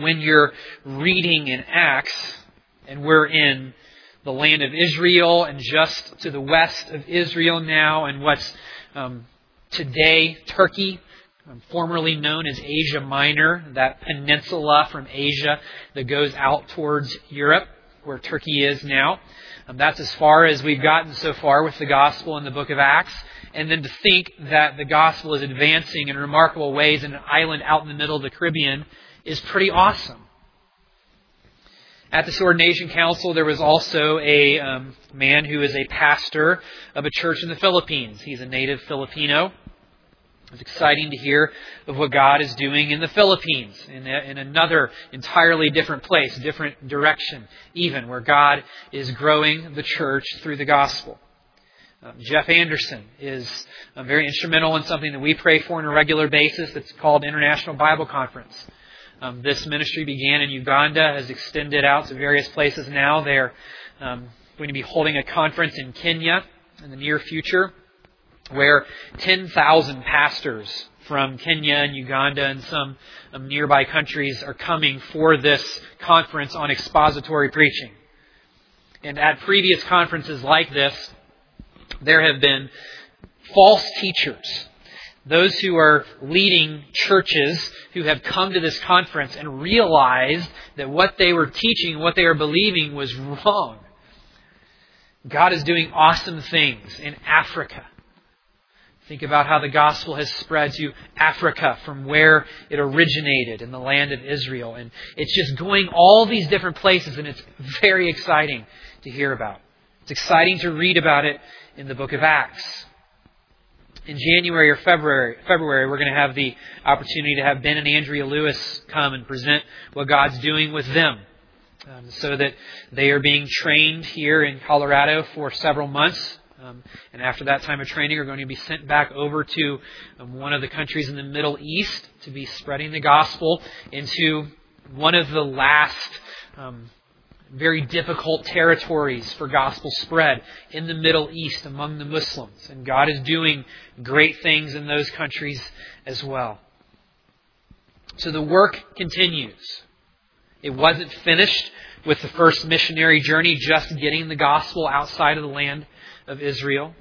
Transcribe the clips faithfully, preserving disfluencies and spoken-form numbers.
when you're reading in Acts, and we're in the land of Israel and just to the west of Israel now, and what's um, today Turkey, um, formerly known as Asia Minor, that peninsula from Asia that goes out towards Europe, where Turkey is now. Um, that's as far as we've gotten so far with the gospel in the book of Acts. And then to think that the gospel is advancing in remarkable ways in an island out in the middle of the Caribbean is pretty awesome. At this Ordination Council, there was also a um, man who is a pastor of a church in the Philippines. He's a native Filipino. It's exciting to hear of what God is doing in the Philippines, in, a, in another entirely different place, different direction, even where God is growing the church through the gospel. Um, Jeff Anderson is um, very instrumental in something that we pray for on a regular basis. It's called International Bible Conference. Um, this ministry began in Uganda, has extended out to various places now. They're um, going to be holding a conference in Kenya in the near future, where ten thousand pastors from Kenya and Uganda and some um, nearby countries are coming for this conference on expository preaching. And at previous conferences like this, there have been false teachers, those who are leading churches who have come to this conference and realized that what they were teaching, what they were believing was wrong. God is doing awesome things in Africa. Think about how the gospel has spread to Africa from where it originated in the land of Israel. And it's just going all these different places, and it's very exciting to hear about. It's exciting to read about it in the book of Acts. In January or February, February, we're going to have the opportunity to have Ben and Andrea Lewis come and present what God's doing with them. Um, so that they are being trained here in Colorado for several months. Um, and after that time of training, are going to be sent back over to um, one of the countries in the Middle East to be spreading the gospel into one of the last um, very difficult territories for gospel spread in the Middle East among the Muslims. And God is doing great things in those countries as well. So the work continues. It wasn't finished with the first missionary journey, just getting the gospel outside of the land of Israel.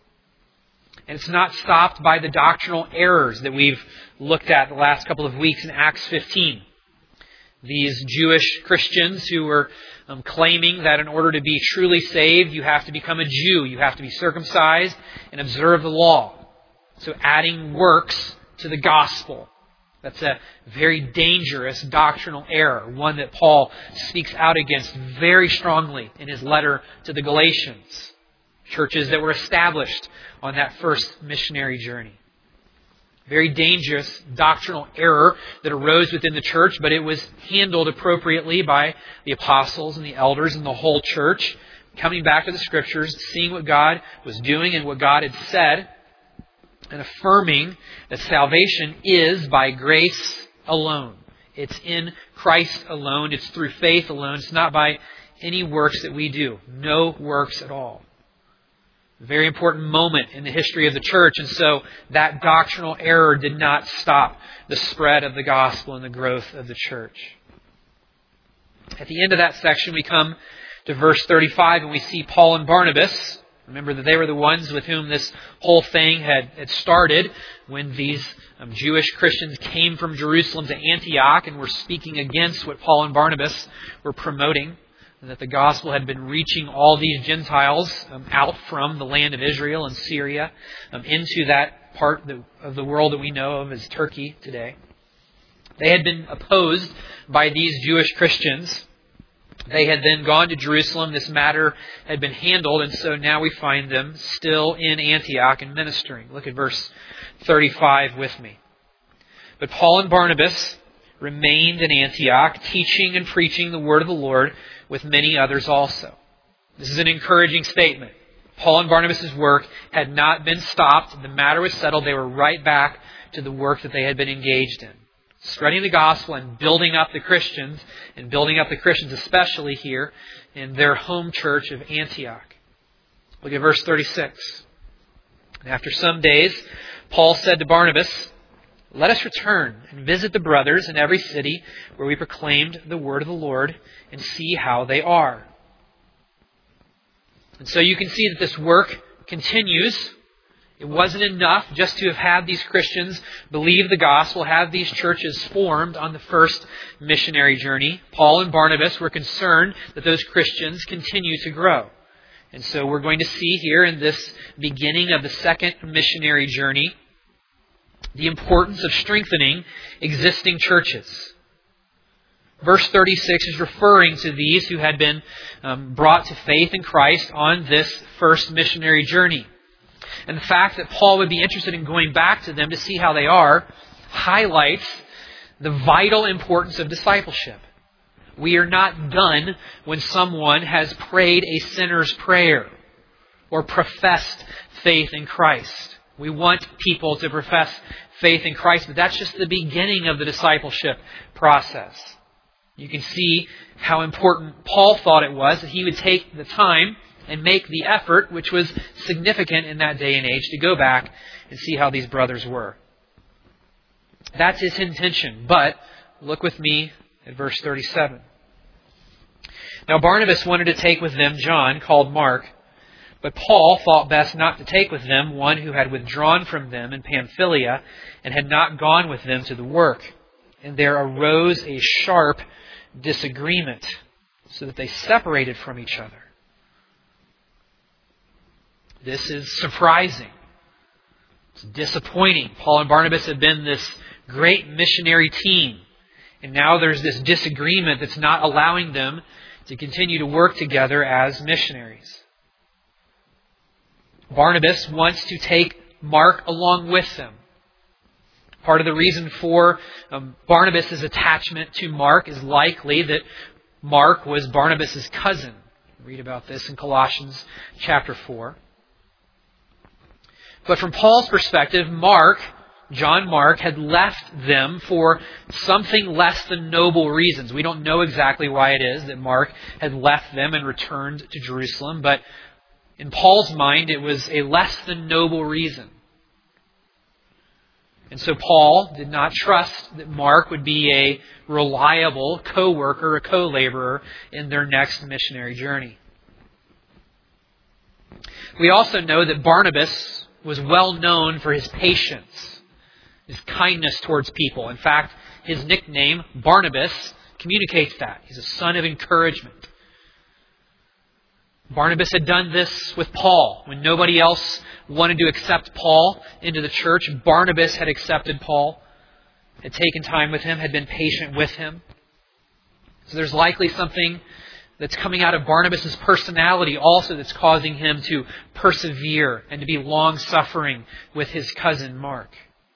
And it's not stopped by the doctrinal errors that we've looked at the last couple of weeks in Acts fifteen. These Jewish Christians who were um, claiming that in order to be truly saved, you have to become a Jew. You have to be circumcised and observe the law. So adding works to the gospel. That's a very dangerous doctrinal error, one that Paul speaks out against very strongly in his letter to the Galatians, churches that were established on that first missionary journey. Very dangerous doctrinal error that arose within the church, but it was handled appropriately by the apostles and the elders and the whole church, coming back to the Scriptures, seeing what God was doing and what God had said, and affirming that salvation is by grace alone. It's in Christ alone. It's through faith alone. It's not by any works that we do. No works at all. A very important moment in the history of the church, and so that doctrinal error did not stop the spread of the gospel and the growth of the church. At the end of that section, we come to verse thirty-five, and we see Paul and Barnabas. Remember that they were the ones with whom this whole thing had, had started when these um, Jewish Christians came from Jerusalem to Antioch and were speaking against what Paul and Barnabas were promoting, and that the gospel had been reaching all these Gentiles um, out from the land of Israel and Syria um, into that part of the world that we know of as Turkey today. They had been opposed by these Jewish Christians. They had then gone to Jerusalem. This matter had been handled, and so now we find them still in Antioch and ministering. Look at verse thirty-five with me. But Paul and Barnabas remained in Antioch, teaching and preaching the word of the Lord with many others also. This is an encouraging statement. Paul and Barnabas' work had not been stopped. The matter was settled. They were right back to the work that they had been engaged in, spreading the gospel and building up the Christians, and building up the Christians especially here in their home church of Antioch. Look at verse thirty-six. And after some days, Paul said to Barnabas, let us return and visit the brothers in every city where we proclaimed the word of the Lord and see how they are. And so you can see that this work continues. It wasn't enough just to have had these Christians believe the gospel, have these churches formed on the first missionary journey. Paul and Barnabas were concerned that those Christians continue to grow. And so we're going to see here in this beginning of the second missionary journey the importance of strengthening existing churches. Verse thirty-six is referring to these who had been um, brought to faith in Christ on this first missionary journey. And the fact that Paul would be interested in going back to them to see how they are highlights the vital importance of discipleship. We are not done when someone has prayed a sinner's prayer or professed faith in Christ. We want people to profess faith in Christ, but that's just the beginning of the discipleship process. You can see how important Paul thought it was that he would take the time and make the effort, which was significant in that day and age, to go back and see how these brothers were. That's his intention. But look with me at verse thirty-seven. Now Barnabas wanted to take with them John, called Mark, but Paul thought best not to take with them one who had withdrawn from them in Pamphylia and had not gone with them to the work. And there arose a sharp disagreement, so that they separated from each other. This is surprising. It's disappointing. Paul and Barnabas have been this great missionary team, and now there's this disagreement that's not allowing them to continue to work together as missionaries. Barnabas wants to take Mark along with them. Part of the reason for um, Barnabas' attachment to Mark is likely that Mark was Barnabas' cousin. Read about this in Colossians chapter four. But from Paul's perspective, Mark, John Mark, had left them for something less than noble reasons. We don't know exactly why it is that Mark had left them and returned to Jerusalem, but in Paul's mind, it was a less than noble reason. And so Paul did not trust that Mark would be a reliable co-worker, a co-laborer in their next missionary journey. We also know that Barnabas was well known for his patience, his kindness towards people. In fact, his nickname, Barnabas, communicates that. He's a son of encouragement. Barnabas had done this with Paul. When nobody else wanted to accept Paul into the church, Barnabas had accepted Paul, had taken time with him, had been patient with him. So there's likely something that's coming out of Barnabas' personality also that's causing him to persevere and to be long-suffering with his cousin Mark.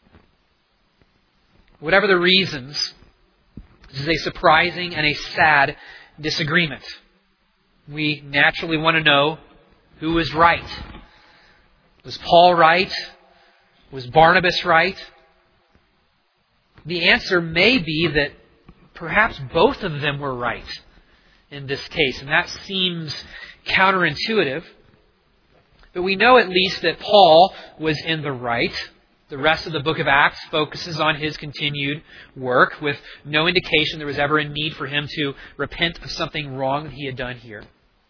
Whatever the reasons, this is a surprising and a sad disagreement. We naturally want to know who was right. Was Paul right? Was Barnabas right? The answer may be that perhaps both of them were right in this case, and that seems counterintuitive. But we know at least that Paul was in the right. The rest of the book of Acts focuses on his continued work with no indication there was ever a need for him to repent of something wrong that he had done here.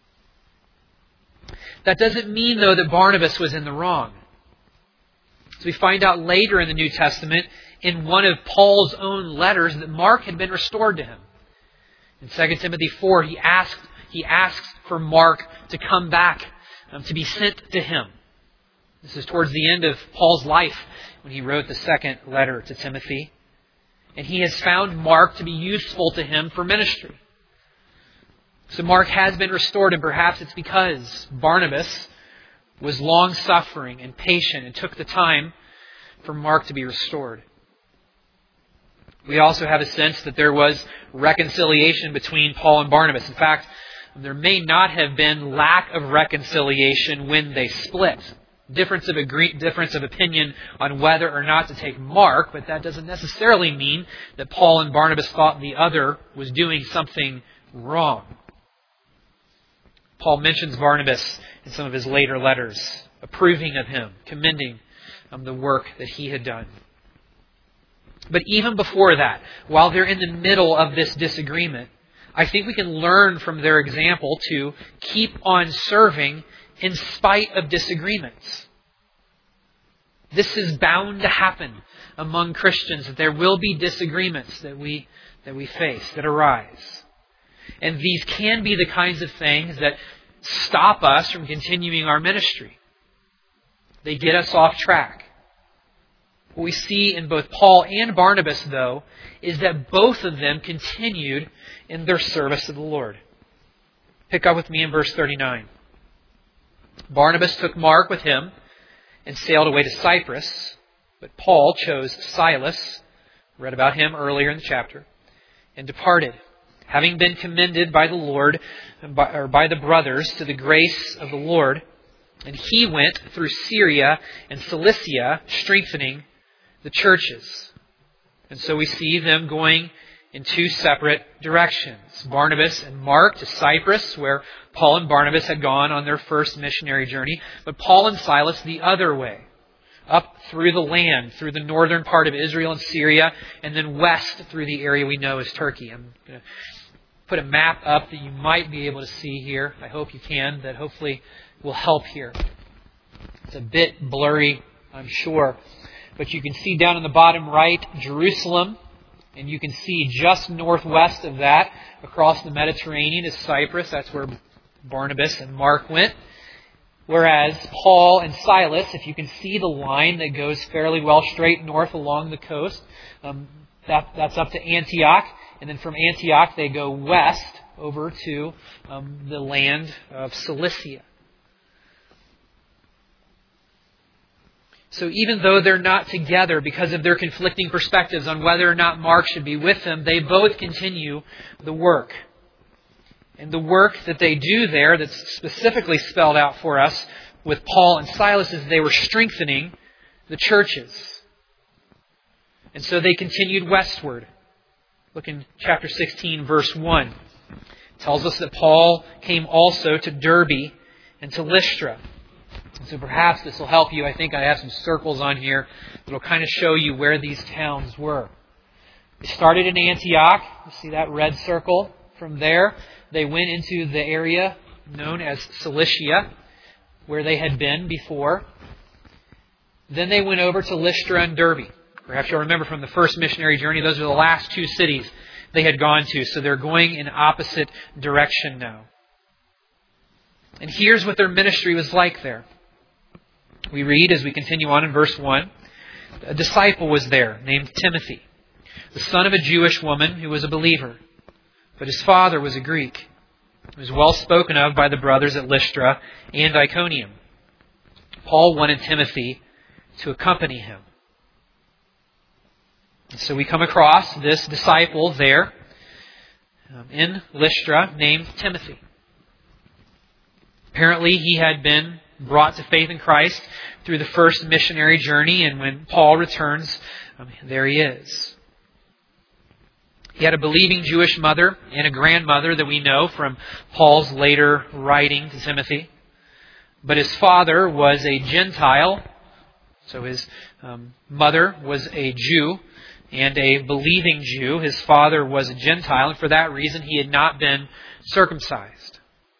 That doesn't mean, though, that Barnabas was in the wrong. So we find out later in the New Testament, in one of Paul's own letters, that Mark had been restored to him. In Second Timothy four, he asked, he asks for Mark to come back, um, to be sent to him. This is towards the end of Paul's life when he wrote the second letter to Timothy. And he has found Mark to be useful to him for ministry. So Mark has been restored, and perhaps it's because Barnabas was long-suffering and patient and took the time for Mark to be restored. We also have a sense that there was reconciliation between Paul and Barnabas. In fact, there may not have been lack of reconciliation when they split. Difference of agree- difference of opinion on whether or not to take Mark, but that doesn't necessarily mean that Paul and Barnabas thought the other was doing something wrong. Paul mentions Barnabas in some of his later letters, approving of him, commending um, the work that he had done. But even before that, while they're in the middle of this disagreement, I think we can learn from their example to keep on serving in spite of disagreements. This is bound to happen among Christians, that there will be disagreements that we that we face, that arise. And these can be the kinds of things that stop us from continuing our ministry. They get us off track. What we see in both Paul and Barnabas, though, is that both of them continued in their service of the Lord. Pick up with me in verse thirty-nine. Barnabas took Mark with him and sailed away to Cyprus, but Paul chose Silas, read about him earlier in the chapter, and departed, having been commended by the Lord, or by the brothers, to the grace of the Lord. And he went through Syria and Cilicia, strengthening the churches. And so we see them going in two separate directions. Barnabas and Mark to Cyprus, where Paul and Barnabas had gone on their first missionary journey, but Paul and Silas the other way, up through the land, through the northern part of Israel and Syria, and then west through the area we know as Turkey. I'm going to put a map up that you might be able to see here. I hope you can. That hopefully will help here. It's a bit blurry, I'm sure. But you can see down in the bottom right, Jerusalem. And you can see just northwest of that, across the Mediterranean, is Cyprus. That's where Barnabas and Mark went. Whereas Paul and Silas, if you can see the line that goes fairly well straight north along the coast, um, that, that's up to Antioch. And then from Antioch, they go west over to um, the land of Cilicia. So even though they're not together because of their conflicting perspectives on whether or not Mark should be with them, they both continue the work. And the work that they do there, that's specifically spelled out for us with Paul and Silas, is they were strengthening the churches. And so they continued westward. Look in chapter sixteen, verse one. It tells us that Paul came also to Derbe and to Lystra. So perhaps this will help you. I think I have some circles on here that will kind of show you where these towns were. They started in Antioch. You see that red circle? From there, they went into the area known as Cilicia, where they had been before. Then they went over to Lystra and Derbe. Perhaps you'll remember from the first missionary journey, those are the last two cities they had gone to. So they're going in opposite direction now. And here's what their ministry was like there. We read as we continue on in verse one, a disciple was there named Timothy, the son of a Jewish woman who was a believer. But his father was a Greek. He was well spoken of by the brothers at Lystra and Iconium. Paul wanted Timothy to accompany him. And so we come across this disciple there um, in Lystra named Timothy. Apparently he had been brought to faith in Christ through the first missionary journey, and when Paul returns, um, there he is. He had a believing Jewish mother and a grandmother that we know from Paul's later writing to Timothy. But his father was a Gentile, so his um, mother was a Jew and a believing Jew. His father was a Gentile, and for that reason he had not been circumcised.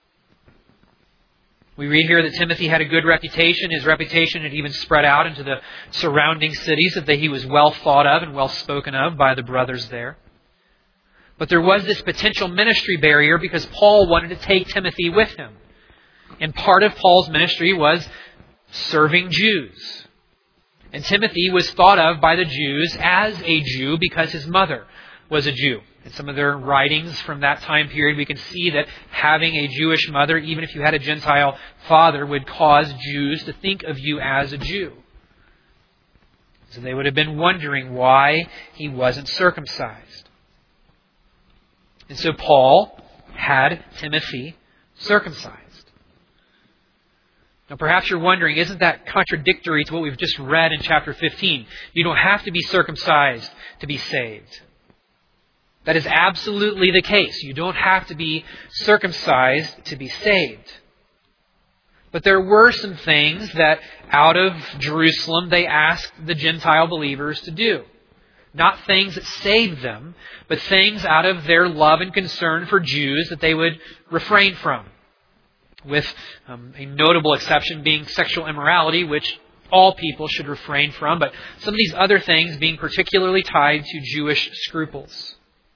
We read here that Timothy had a good reputation. His reputation had even spread out into the surrounding cities, that he was well thought of and well spoken of by the brothers there. But there was this potential ministry barrier because Paul wanted to take Timothy with him. And part of Paul's ministry was serving Jews. And Timothy was thought of by the Jews as a Jew because his mother was a Jew. In some of their writings from that time period, we can see that having a Jewish mother, even if you had a Gentile father, would cause Jews to think of you as a Jew. So they would have been wondering why he wasn't circumcised. And so Paul had Timothy circumcised. Now perhaps you're wondering, isn't that contradictory to what we've just read in chapter fifteen? You don't have to be circumcised to be saved. That is absolutely the case. You don't have to be circumcised to be saved. But there were some things that out of Jerusalem they asked the Gentile believers to do. Not things that saved them, but things out of their love and concern for Jews that they would refrain from. With um, a notable exception being sexual immorality, which all people should refrain from, but some of these other things being particularly tied to Jewish scruples.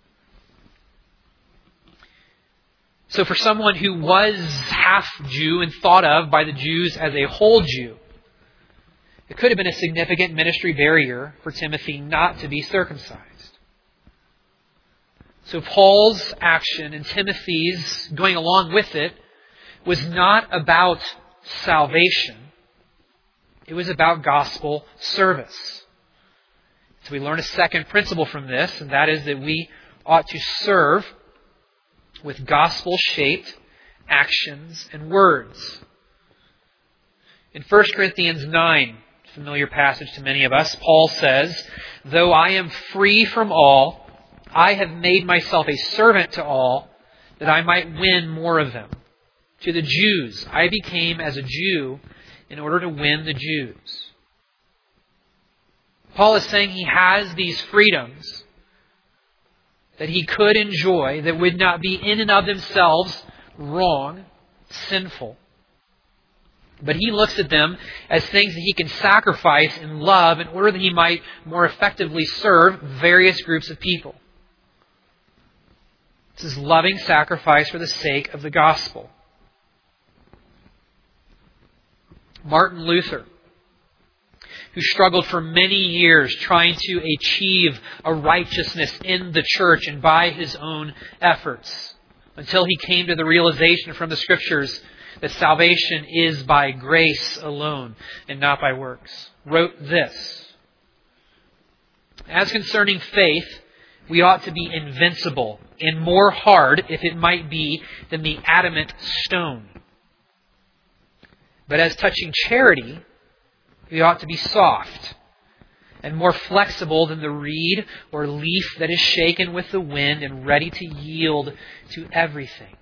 So for someone who was half Jew and thought of by the Jews as a whole Jew, it could have been a significant ministry barrier for Timothy not to be circumcised. So Paul's action and Timothy's going along with it was not about salvation. It was about gospel service. So we learn a second principle from this, and that is that we ought to serve with gospel-shaped actions and words. In First Corinthians nine, familiar passage to many of us, Paul says, "Though I am free from all, I have made myself a servant to all, that I might win more of them. To the Jews, I became as a Jew in order to win the Jews." Paul is saying he has these freedoms that he could enjoy that would not be in and of themselves wrong, sinful. But he looks at them as things that he can sacrifice in love in order that he might more effectively serve various groups of people. This is loving sacrifice for the sake of the gospel. Martin Luther, who struggled for many years trying to achieve a righteousness in the church and by his own efforts, until he came to the realization from the Scriptures that salvation is by grace alone and not by works, wrote this: "As concerning faith, we ought to be invincible and more hard, if it might be, than the adamant stone. But as touching charity, we ought to be soft and more flexible than the reed or leaf that is shaken with the wind and ready to yield to everything."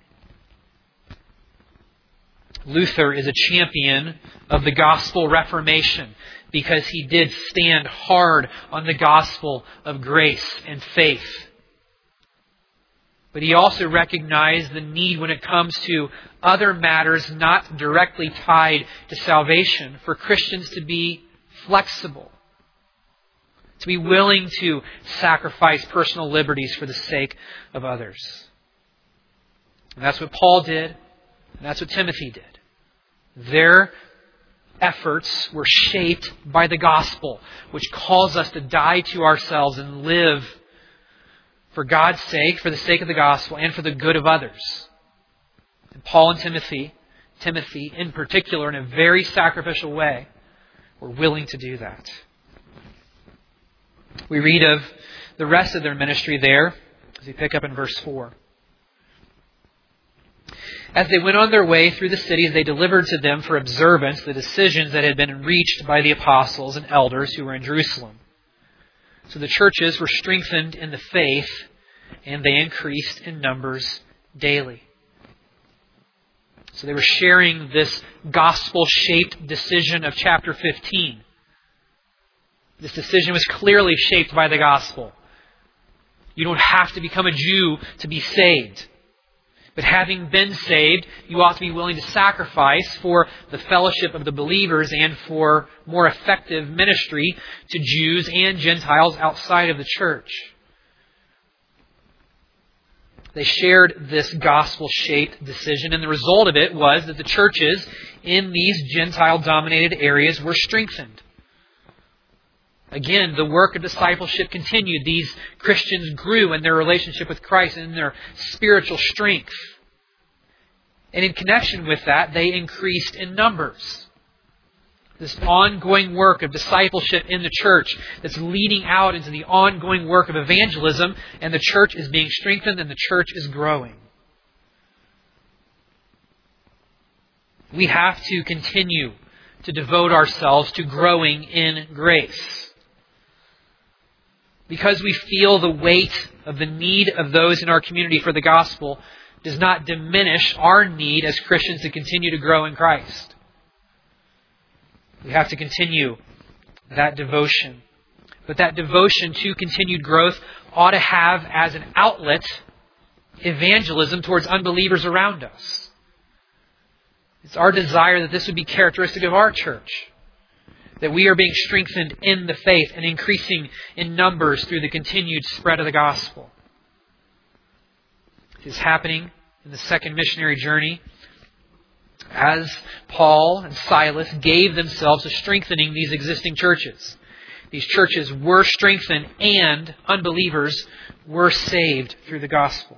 Luther is a champion of the gospel reformation because he did stand hard on the gospel of grace and faith. But he also recognized the need when it comes to other matters not directly tied to salvation for Christians to be flexible, to be willing to sacrifice personal liberties for the sake of others. And that's what Paul did, and that's what Timothy did. Their efforts were shaped by the gospel, which calls us to die to ourselves and live for God's sake, for the sake of the gospel, and for the good of others. And Paul and Timothy, Timothy in particular, in a very sacrificial way, were willing to do that. We read of the rest of their ministry there as we pick up in verse four. "As they went on their way through the cities, they delivered to them for observance the decisions that had been reached by the apostles and elders who were in Jerusalem. So the churches were strengthened in the faith, and they increased in numbers daily." So they were sharing this gospel-shaped decision of chapter fifteen. This decision was clearly shaped by the gospel. You don't have to become a Jew to be saved. But having been saved, you ought to be willing to sacrifice for the fellowship of the believers and for more effective ministry to Jews and Gentiles outside of the church. They shared this gospel-shaped decision, and the result of it was that the churches in these Gentile-dominated areas were strengthened. Again, the work of discipleship continued. These Christians grew in their relationship with Christ and in their spiritual strength. And in connection with that, they increased in numbers. This ongoing work of discipleship in the church that's leading out into the ongoing work of evangelism, and the church is being strengthened and the church is growing. We have to continue to devote ourselves to growing in grace, because we feel the weight of the need of those in our community for the gospel does not diminish our need as Christians to continue to grow in Christ. We have to continue that devotion. But that devotion to continued growth ought to have as an outlet evangelism towards unbelievers around us. It's our desire that this would be characteristic of our church. That we are being strengthened in the faith and increasing in numbers through the continued spread of the gospel. It is happening in the second missionary journey as Paul and Silas gave themselves to strengthening these existing churches. These churches were strengthened and unbelievers were saved through the gospel.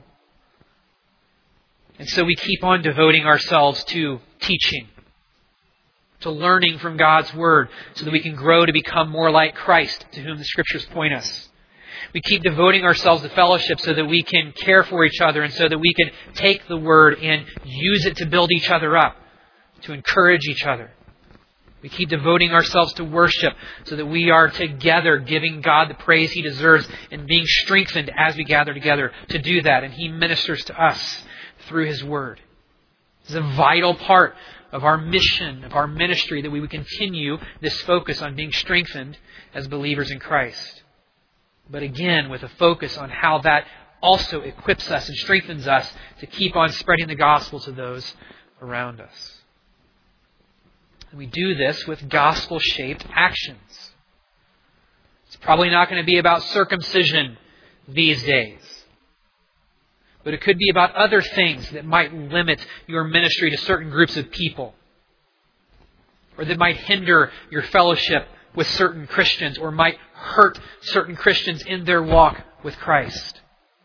And so we keep on devoting ourselves to teaching, to learning from God's Word, so that we can grow to become more like Christ, to whom the Scriptures point us. We keep devoting ourselves to fellowship so that we can care for each other and so that we can take the Word and use it to build each other up, to encourage each other. We keep devoting ourselves to worship so that we are together giving God the praise He deserves and being strengthened as we gather together to do that. And He ministers to us through His Word. It's a vital part of our mission, of our ministry, that we would continue this focus on being strengthened as believers in Christ. But again, with a focus on how that also equips us and strengthens us to keep on spreading the gospel to those around us. And we do this with gospel-shaped actions. It's probably not going to be about circumcision these days. But it could be about other things that might limit your ministry to certain groups of people. Or that might hinder your fellowship with certain Christians, or might hurt certain Christians in their walk with Christ.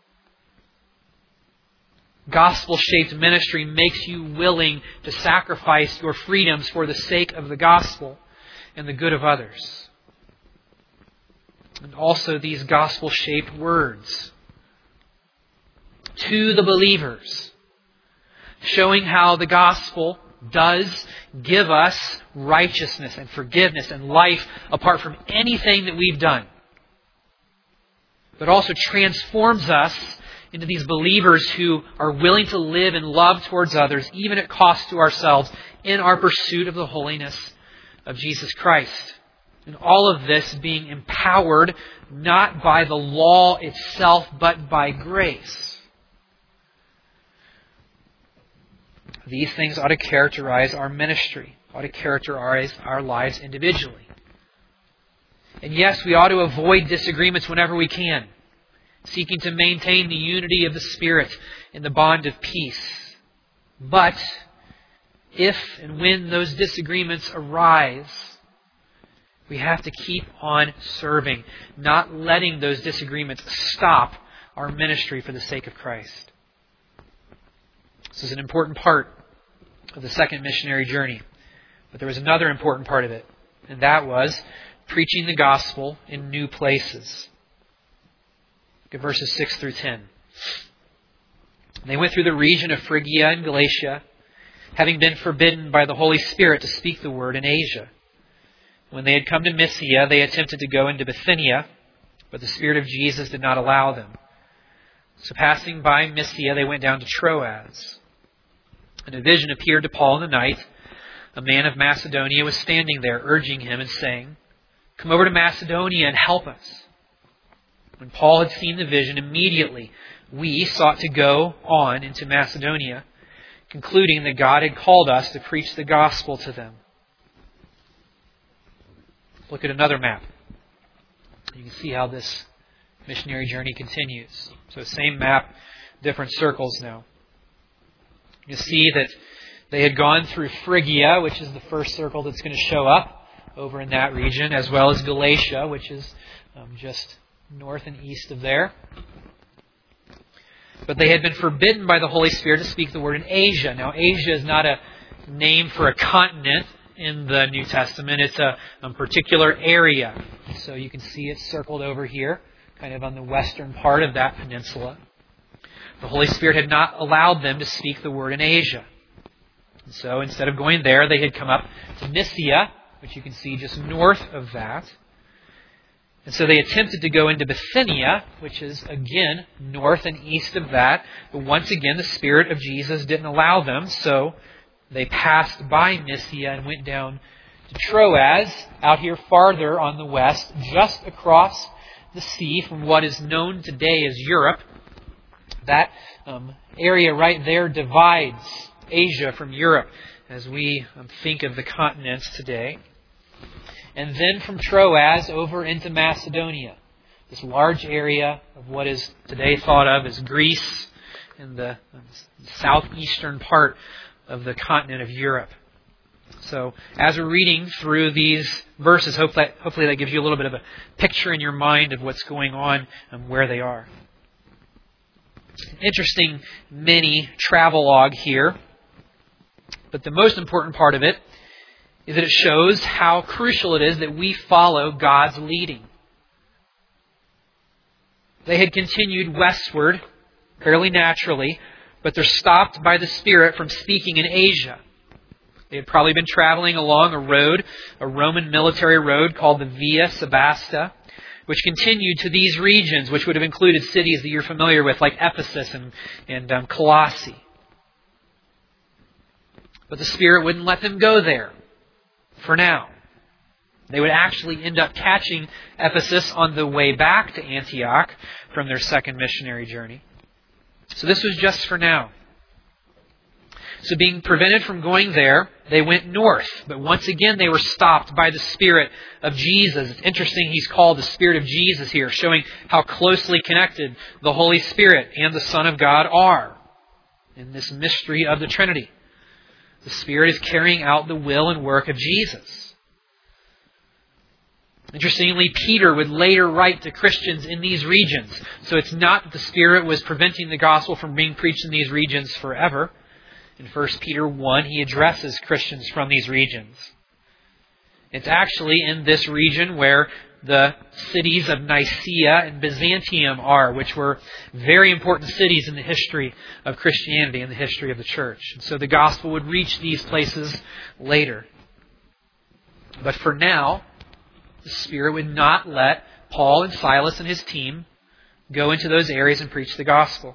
Gospel-shaped ministry makes you willing to sacrifice your freedoms for the sake of the gospel and the good of others. And also these gospel-shaped words to the believers, showing how the gospel does give us righteousness and forgiveness and life apart from anything that we've done, but also transforms us into these believers who are willing to live in love towards others, even at cost to ourselves, in our pursuit of the holiness of Jesus Christ. And all of this being empowered not by the law itself, but by grace. These things ought to characterize our ministry, ought to characterize our lives individually. And yes, we ought to avoid disagreements whenever we can, seeking to maintain the unity of the Spirit in the bond of peace. But if and when those disagreements arise, we have to keep on serving, not letting those disagreements stop our ministry for the sake of Christ. This is an important part of the second missionary journey. But there was another important part of it, and that was preaching the gospel in new places. Look at verses six through ten. They went through the region of Phrygia and Galatia, having been forbidden by the Holy Spirit to speak the word in Asia. When they had come to Mysia, they attempted to go into Bithynia, but the Spirit of Jesus did not allow them. So passing by Mysia, they went down to Troas. And a vision appeared to Paul in the night. A man of Macedonia was standing there, urging him and saying, "Come over to Macedonia and help us." When Paul had seen the vision, immediately we sought to go on into Macedonia, concluding that God had called us to preach the gospel to them. Look at another map. You can see how this missionary journey continues. So same map, different circles now. You see that they had gone through Phrygia, which is the first circle that's going to show up over in that region, as well as Galatia, which is um, just north and east of there. But they had been forbidden by the Holy Spirit to speak the word in Asia. Now, Asia is not a name for a continent in the New Testament. It's a, a particular area. So you can see it circled over here, kind of on the western part of that peninsula. The Holy Spirit had not allowed them to speak the word in Asia. And so instead of going there, they had come up to Mysia, which you can see just north of that. And so they attempted to go into Bithynia, which is again north and east of that. But once again, the Spirit of Jesus didn't allow them. So they passed by Mysia and went down to Troas, out here farther on the west, just across the sea from what is known today as Europe. That um, area right there divides Asia from Europe as we um, think of the continents today. And then from Troas over into Macedonia, this large area of what is today thought of as Greece and the southeastern part of the continent of Europe. So as we're reading through these verses, hopefully, hopefully that gives you a little bit of a picture in your mind of what's going on and where they are. Interesting mini travelogue here. But the most important part of it is that it shows how crucial it is that we follow God's leading. They had continued westward fairly naturally, but they're stopped by the Spirit from speaking in Asia. They had probably been traveling along a road, a Roman military road called the Via Sebasta, which continued to these regions, which would have included cities that you're familiar with, like Ephesus and, and um, Colossae. But the Spirit wouldn't let them go there for now. They would actually end up catching Ephesus on the way back to Antioch from their second missionary journey. So this was just for now. So being prevented from going there, they went north. But once again, they were stopped by the Spirit of Jesus. It's interesting he's called the Spirit of Jesus here, showing how closely connected the Holy Spirit and the Son of God are in this mystery of the Trinity. The Spirit is carrying out the will and work of Jesus. Interestingly, Peter would later write to Christians in these regions. So it's not that the Spirit was preventing the gospel from being preached in these regions forever. In First Peter one, he addresses Christians from these regions. It's actually in this region where the cities of Nicaea and Byzantium are, which were very important cities in the history of Christianity and the history of the church. And so the gospel would reach these places later. But for now, the Spirit would not let Paul and Silas and his team go into those areas and preach the gospel.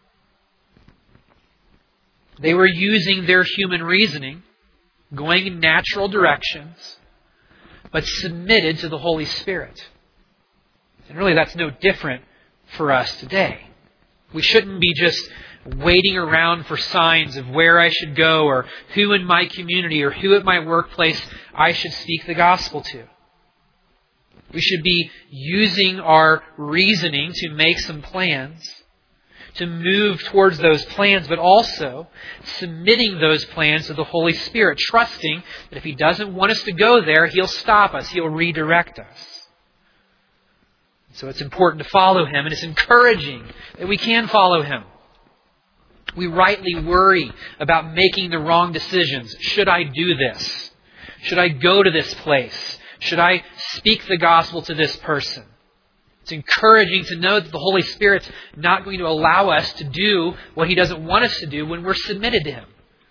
They were using their human reasoning, going in natural directions, but submitted to the Holy Spirit. And really that's no different for us today. We shouldn't be just waiting around for signs of where I should go or who in my community or who at my workplace I should speak the gospel to. We should be using our reasoning to make some plans, to move towards those plans, but also submitting those plans to the Holy Spirit, trusting that if He doesn't want us to go there, He'll stop us, He'll redirect us. So it's important to follow Him, and it's encouraging that we can follow Him. We rightly worry about making the wrong decisions. Should I do this? Should I go to this place? Should I speak the gospel to this person? It's encouraging to know that the Holy Spirit's not going to allow us to do what He doesn't want us to do when we're submitted to Him.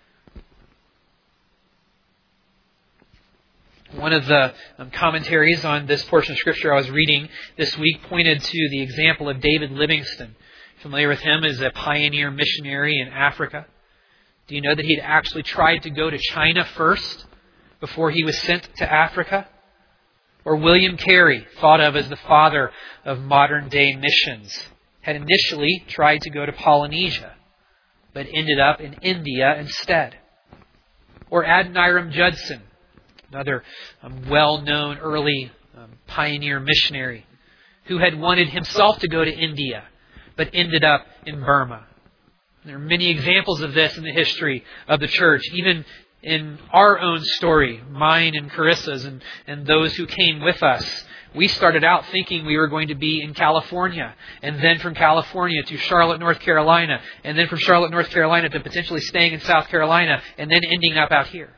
One of the um, commentaries on this portion of Scripture I was reading this week pointed to the example of David Livingstone. Familiar with him as a pioneer missionary in Africa? Do you know that he'd actually tried to go to China first before he was sent to Africa? Or William Carey, thought of as the father of modern-day missions, had initially tried to go to Polynesia, but ended up in India instead. Or Adoniram Judson, another um, well-known early um, pioneer missionary, who had wanted himself to go to India, but ended up in Burma. There are many examples of this in the history of the church, even in our own story, mine and Carissa's and, and those who came with us. We started out thinking we were going to be in California, and then from California to Charlotte, North Carolina, and then from Charlotte, North Carolina to potentially staying in South Carolina, and then ending up out here.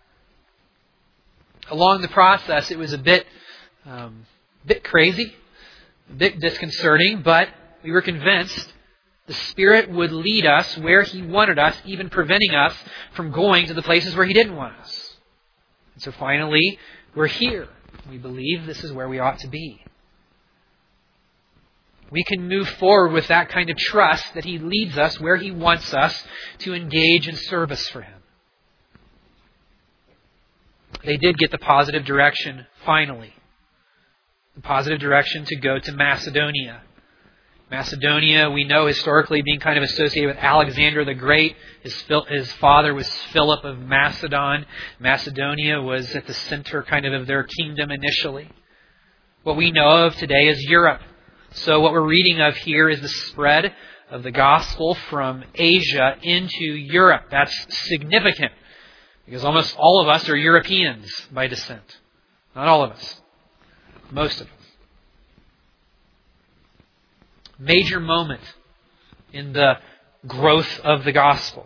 Along the process, it was a bit, um, bit crazy, a bit disconcerting, but we were convinced the Spirit would lead us where He wanted us, even preventing us from going to the places where He didn't want us. And so finally, we're here. We believe this is where we ought to be. We can move forward with that kind of trust that He leads us where He wants us to engage in service for Him. they did get the positive direction finally. The positive direction to go to Macedonia. Macedonia, we know historically being kind of associated with Alexander the Great. His, his father was Philip of Macedon. Macedonia was at the center kind of of their kingdom initially. What we know of today is Europe. So what we're reading of here is the spread of the gospel from Asia into Europe. That's significant because almost all of us are Europeans by descent. Not all of us. Most of us. Major moment in the growth of the gospel.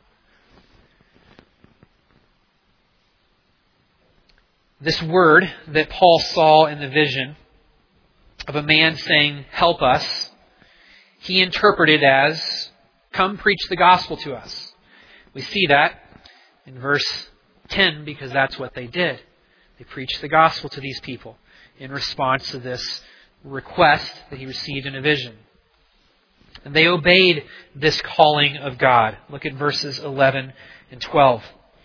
This word that Paul saw in the vision of a man saying, "Help us," he interpreted as, "Come preach the gospel to us." We see that in verse ten because that's what they did. They preached the gospel to these people in response to this request that he received in a vision. And they obeyed this calling of God. Look at verses eleven and twelve.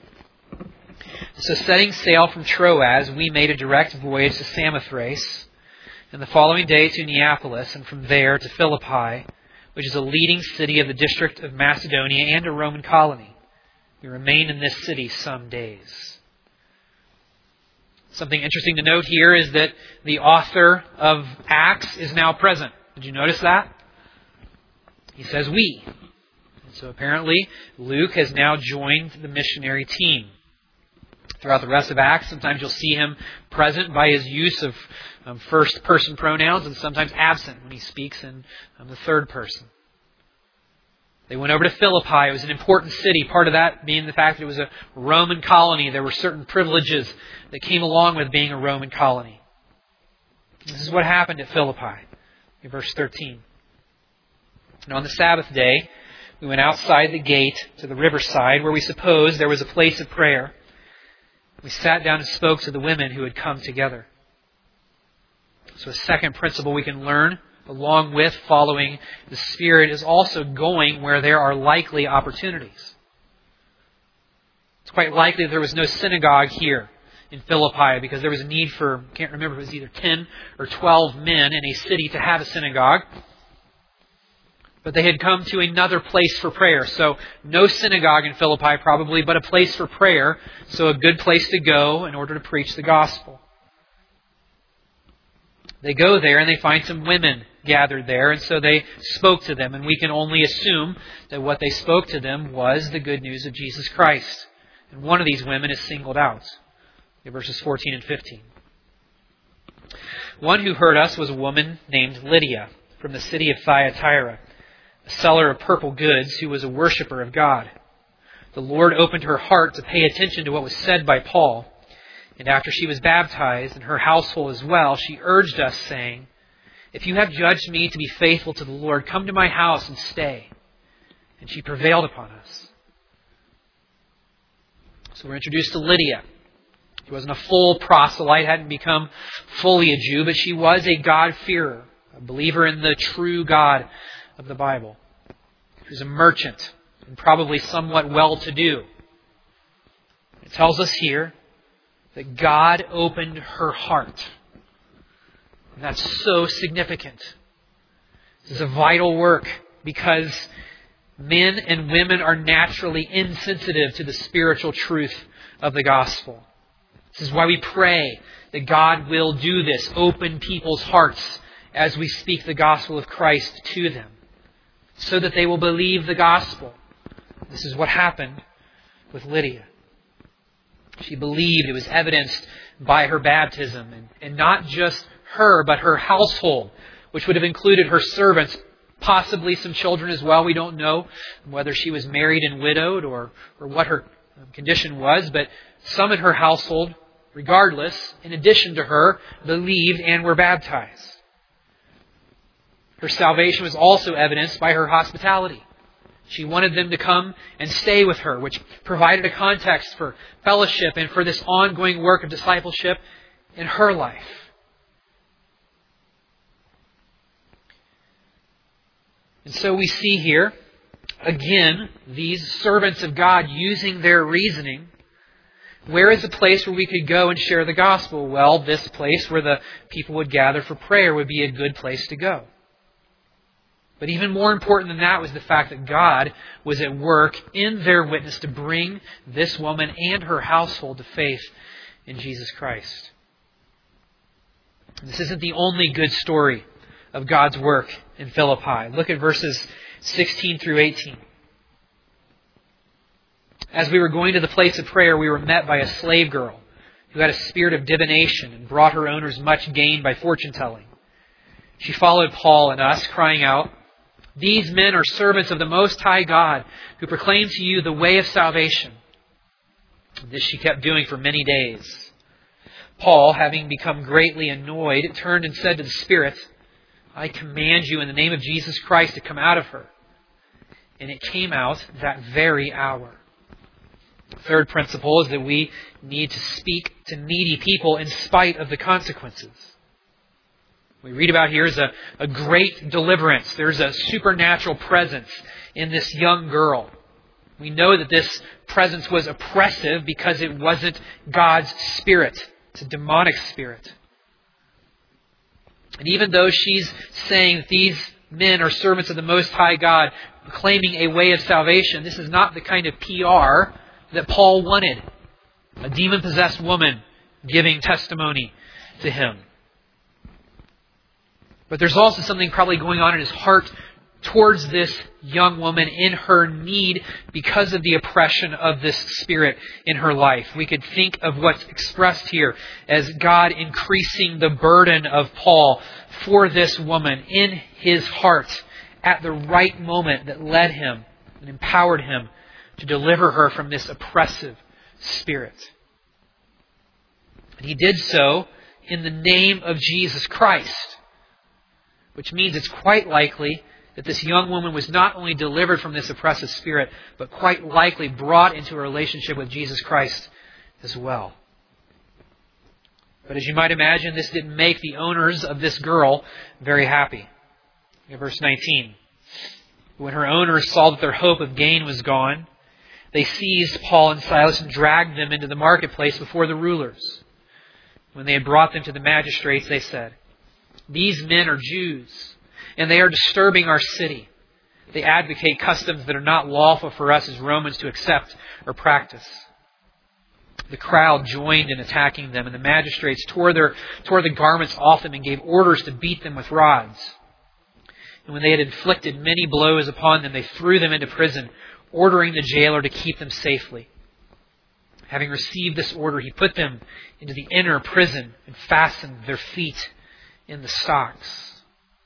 So setting sail from Troas, we made a direct voyage to Samothrace, and the following day to Neapolis, and from there to Philippi, which is a leading city of the district of Macedonia and a Roman colony. We remained in this city some days. Something interesting to note here is that the author of Acts is now present. Did you notice that? He says we. And so apparently Luke has now joined the missionary team. Throughout the rest of Acts, sometimes you'll see him present by his use of um, first-person pronouns and sometimes absent when he speaks in um, the third person. They went over to Philippi. It was an important city. Part of that being the fact that it was a Roman colony. There were certain privileges that came along with being a Roman colony. This is what happened at Philippi. In verse thirteen. And on the Sabbath day, we went outside the gate to the riverside where we supposed there was a place of prayer. We sat down and spoke to the women who had come together. So a second principle we can learn along with following the Spirit is also going where there are likely opportunities. It's quite likely that there was no synagogue here in Philippi because there was a need for, I can't remember if it was either ten or twelve men in a city to have a synagogue. But they had come to another place for prayer. So no synagogue in Philippi probably, but a place for prayer. So a good place to go in order to preach the gospel. They go there and they find some women gathered there, and so they spoke to them. And we can only assume that what they spoke to them was the good news of Jesus Christ. And one of these women is singled out in verses fourteen and fifteen. One who heard us was a woman named Lydia from the city of Thyatira, a seller of purple goods who was a worshiper of God. The Lord opened her heart to pay attention to what was said by Paul. And after she was baptized, and her household as well, she urged us, saying, "If you have judged me to be faithful to the Lord, come to my house and stay." And she prevailed upon us. So we're introduced to Lydia. She wasn't a full proselyte, hadn't become fully a Jew, but she was a God-fearer, a believer in the true God of the Bible. She was a merchant and probably somewhat well-to-do. It tells us here that God opened her heart. And that's so significant. This is a vital work because men and women are naturally insensitive to the spiritual truth of the gospel. This is why we pray that God will do this, open people's hearts as we speak the gospel of Christ to them, so that they will believe the gospel. This is what happened with Lydia. She believed. It was evidenced by her baptism. And, and not just her, but her household, which would have included her servants, possibly some children as well. We don't know whether she was married and widowed or, or what her condition was. But some in her household, regardless, in addition to her, believed and were baptized. Her salvation was also evidenced by her hospitality. She wanted them to come and stay with her, which provided a context for fellowship and for this ongoing work of discipleship in her life. And so we see here, again, these servants of God using their reasoning where is a place where we could go and share the gospel? Well, this place where the people would gather for prayer would be a good place to go. But even more important than that was the fact that God was at work in their witness to bring this woman and her household to faith in Jesus Christ. This isn't the only good story of God's work in Philippi. Look at verses sixteen through eighteen. As we were going to the place of prayer, we were met by a slave girl who had a spirit of divination and brought her owners much gain by fortune telling. She followed Paul and us, crying out, "These men are servants of the Most High God, who proclaim to you the way of salvation." This she kept doing for many days. Paul, having become greatly annoyed, turned and said to the spirit, "I command you in the name of Jesus Christ to come out of her." And it came out that very hour. Third principle is that we need to speak to needy people in spite of the consequences. We read about here is a, a great deliverance. There's a supernatural presence in this young girl. We know that this presence was oppressive because it wasn't God's Spirit. It's a demonic spirit. And even though she's saying that these men are servants of the Most High God, proclaiming a way of salvation, this is not the kind of P R that Paul wanted. A demon-possessed woman giving testimony to him. But there's also something probably going on in his heart towards this young woman in her need because of the oppression of this spirit in her life. We could think of what's expressed here as God increasing the burden of Paul for this woman in his heart at the right moment that led him and empowered him to deliver her from this oppressive spirit. And he did so in the name of Jesus Christ, which means it's quite likely that this young woman was not only delivered from this oppressive spirit, but quite likely brought into a relationship with Jesus Christ as well. But as you might imagine, this didn't make the owners of this girl very happy. In verse nineteen, when her owners saw that their hope of gain was gone, they seized Paul and Silas and dragged them into the marketplace before the rulers. When they had brought them to the magistrates, they said, "These men are Jews, and they are disturbing our city. They advocate customs that are not lawful for us as Romans to accept or practice." The crowd joined in attacking them, and the magistrates tore their tore the garments off them and gave orders to beat them with rods. And when they had inflicted many blows upon them, they threw them into prison, ordering the jailer to keep them safely. Having received this order, he put them into the inner prison and fastened their feet in the stocks.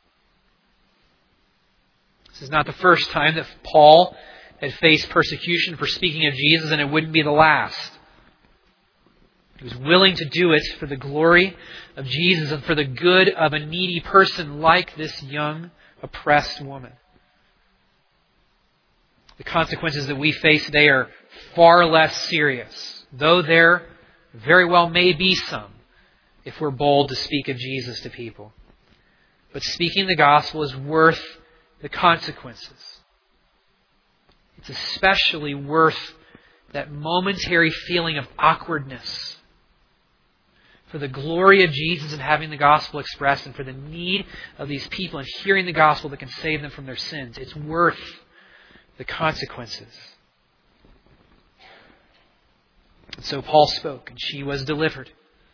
This is not the first time that Paul had faced persecution for speaking of Jesus, and it wouldn't be the last. He was willing to do it for the glory of Jesus and for the good of a needy person like this young, oppressed woman. The consequences that we face today are far less serious, though there very well may be some if we're bold to speak of Jesus to people. But speaking the gospel is worth the consequences. It's especially worth that momentary feeling of awkwardness for the glory of Jesus and having the gospel expressed, and for the need of these people and hearing the gospel that can save them from their sins. It's worth the consequences. And so Paul spoke, and she was delivered.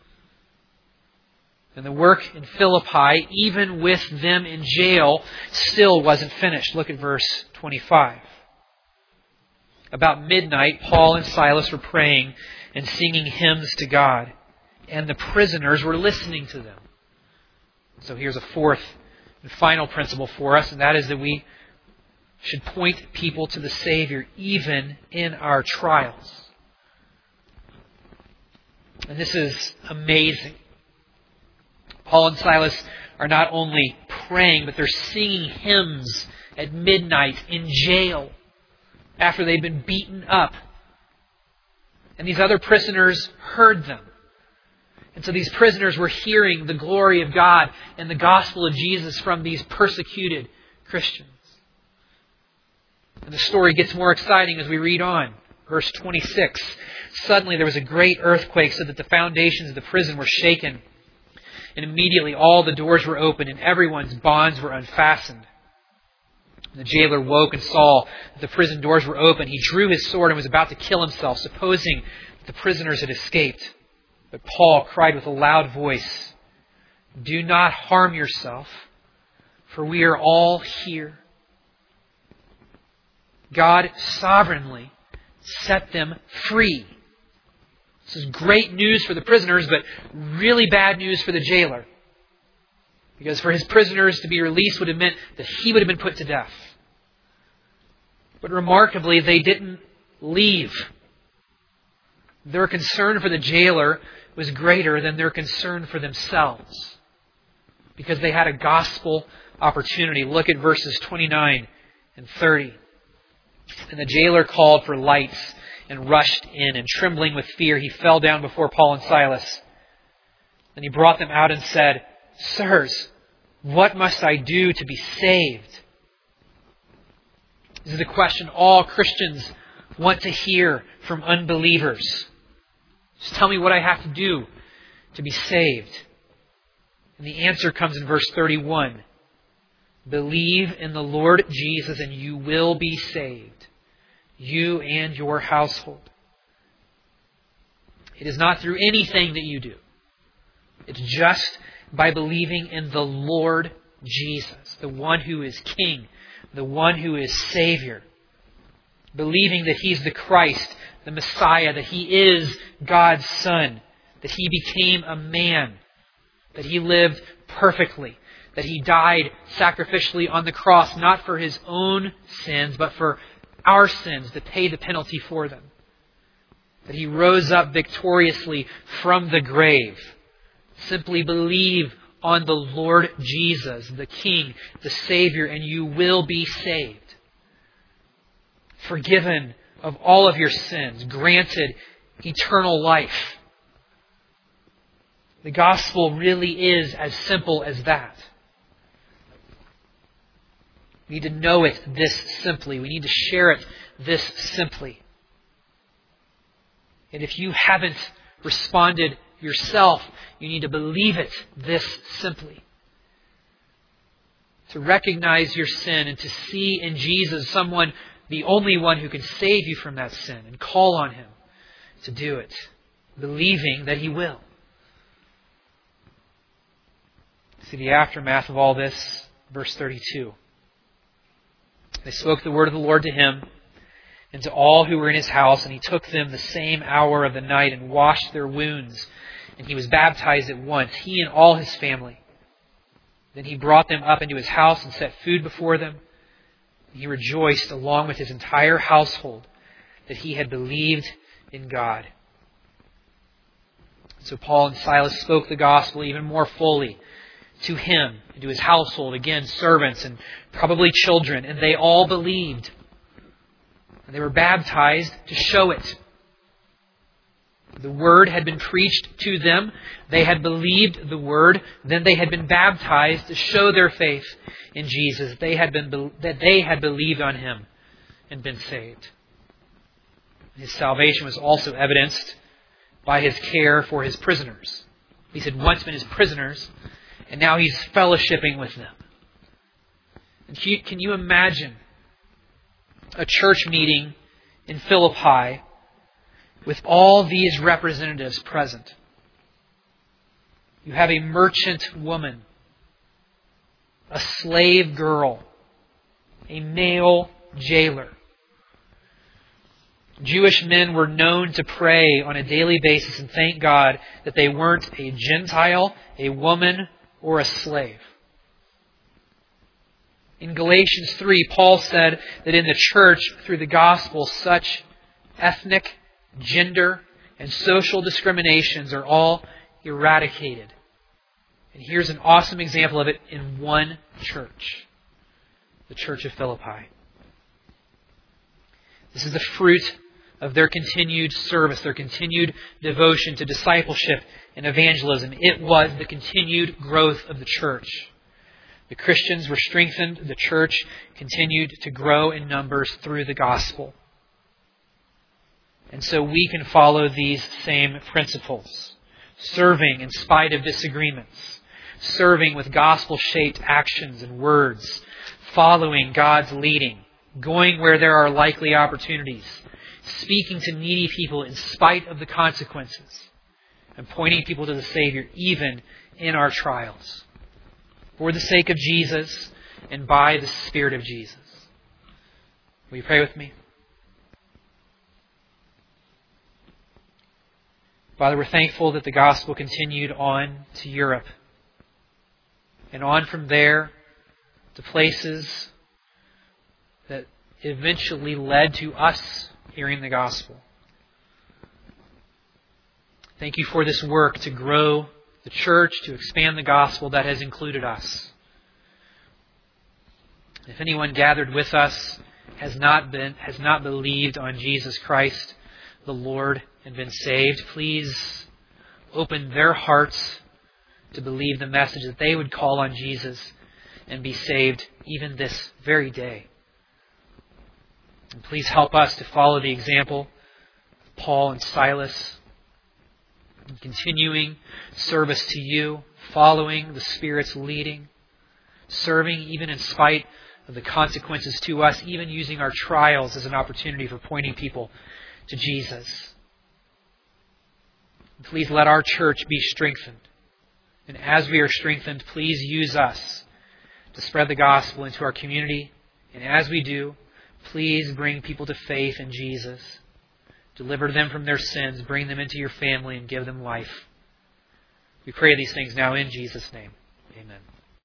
And the work in Philippi, even with them in jail, still wasn't finished. Look at verse twenty-five. About midnight, Paul and Silas were praying and singing hymns to God, and the prisoners were listening to them. So here's a fourth and final principle for us, and that is that we should point people to the Savior even in our trials. And this is amazing. Paul and Silas are not only praying, but they're singing hymns at midnight in jail after they've been beaten up. And these other prisoners heard them. And so these prisoners were hearing the glory of God and the gospel of Jesus from these persecuted Christians. And the story gets more exciting as we read on. Verse twenty-six, suddenly there was a great earthquake so that the foundations of the prison were shaken. And immediately all the doors were opened and everyone's bonds were unfastened. The jailer woke and saw that the prison doors were open. He drew his sword and was about to kill himself, supposing that the prisoners had escaped. But Paul cried with a loud voice, "Do not harm yourself, for we are all here." God sovereignly set them free. This is great news for the prisoners, but really bad news for the jailer. Because for his prisoners to be released would have meant that he would have been put to death. But remarkably, they didn't leave. Their concern for the jailer was greater than their concern for themselves, because they had a gospel opportunity. Look at verses twenty-nine and thirty. And the jailer called for lights and rushed in, and trembling with fear, he fell down before Paul and Silas. Then he brought them out and said, "Sirs, what must I do to be saved?" This is the question all Christians want to hear from unbelievers. Just tell me what I have to do to be saved. And the answer comes in verse thirty-one. Believe in the Lord Jesus and you will be saved, you and your household. It is not through anything that you do. It's just by believing in the Lord Jesus, the one who is King, the one who is Savior. Believing that He's the Christ, the Messiah, that He is God's Son, that He became a man, that He lived perfectly, that He died sacrificially on the cross, not for His own sins, but for our sins, to pay the penalty for them. That He rose up victoriously from the grave. Simply believe on the Lord Jesus, the King, the Savior, and you will be saved. Forgiven of all of your sins, granted eternal life. The gospel really is as simple as that. We need to know it this simply. We need to share it this simply. And if you haven't responded yourself, you need to believe it this simply. To recognize your sin and to see in Jesus someone, the only one who can save you from that sin, and call on Him to do it, believing that He will. See the aftermath of all this, verse thirty-two. They spoke the word of the Lord to him and to all who were in his house, and he took them the same hour of the night and washed their wounds. And he was baptized at once, he and all his family. Then he brought them up into his house and set food before them. And he rejoiced along with his entire household that he had believed in God. So Paul and Silas spoke the gospel even more fully to him and to his household, again, servants and probably children, and they all believed. And they were baptized to show it. The word had been preached to them. They had believed the word. Then they had been baptized to show their faith in Jesus. They had been that they had believed on Him and been saved. His salvation was also evidenced by His care for His prisoners. These had once been His prisoners, and now He's fellowshipping with them. And can you imagine a church meeting in Philippi with all these representatives present? You have a merchant woman, a slave girl, a male jailer. Jewish men were known to pray on a daily basis and thank God that they weren't a Gentile, a woman, or a slave. In Galatians three, Paul said that in the church, through the gospel, such ethnic, gender, and social discriminations are all eradicated. And here's an awesome example of it in one church, the Church of Philippi. This is the fruit of their continued service, their continued devotion to discipleship and evangelism. It was the continued growth of the church. The Christians were strengthened. The church continued to grow in numbers through the gospel. And so we can follow these same principles. Serving in spite of disagreements. Serving with gospel-shaped actions and words. Following God's leading. Going where there are likely opportunities. Speaking to needy people in spite of the consequences. And pointing people to the Savior even in our trials. For the sake of Jesus and by the Spirit of Jesus. Will you pray with me? Father, we're thankful that the gospel continued on to Europe. And on from there to places that eventually led to us hearing the gospel. Thank you for this work to grow the church, to expand the gospel that has included us. If anyone gathered with us has not been, has not believed on Jesus Christ, the Lord, and been saved, please open their hearts to believe the message, that they would call on Jesus and be saved even this very day. And please help us to follow the example of Paul and Silas, in continuing service to you, following the Spirit's leading, serving even in spite of the consequences to us, even using our trials as an opportunity for pointing people to Jesus. Please let our church be strengthened. And as we are strengthened, please use us to spread the gospel into our community. And as we do, please bring people to faith in Jesus. Deliver them from their sins, bring them into your family, and give them life. We pray these things now in Jesus' name.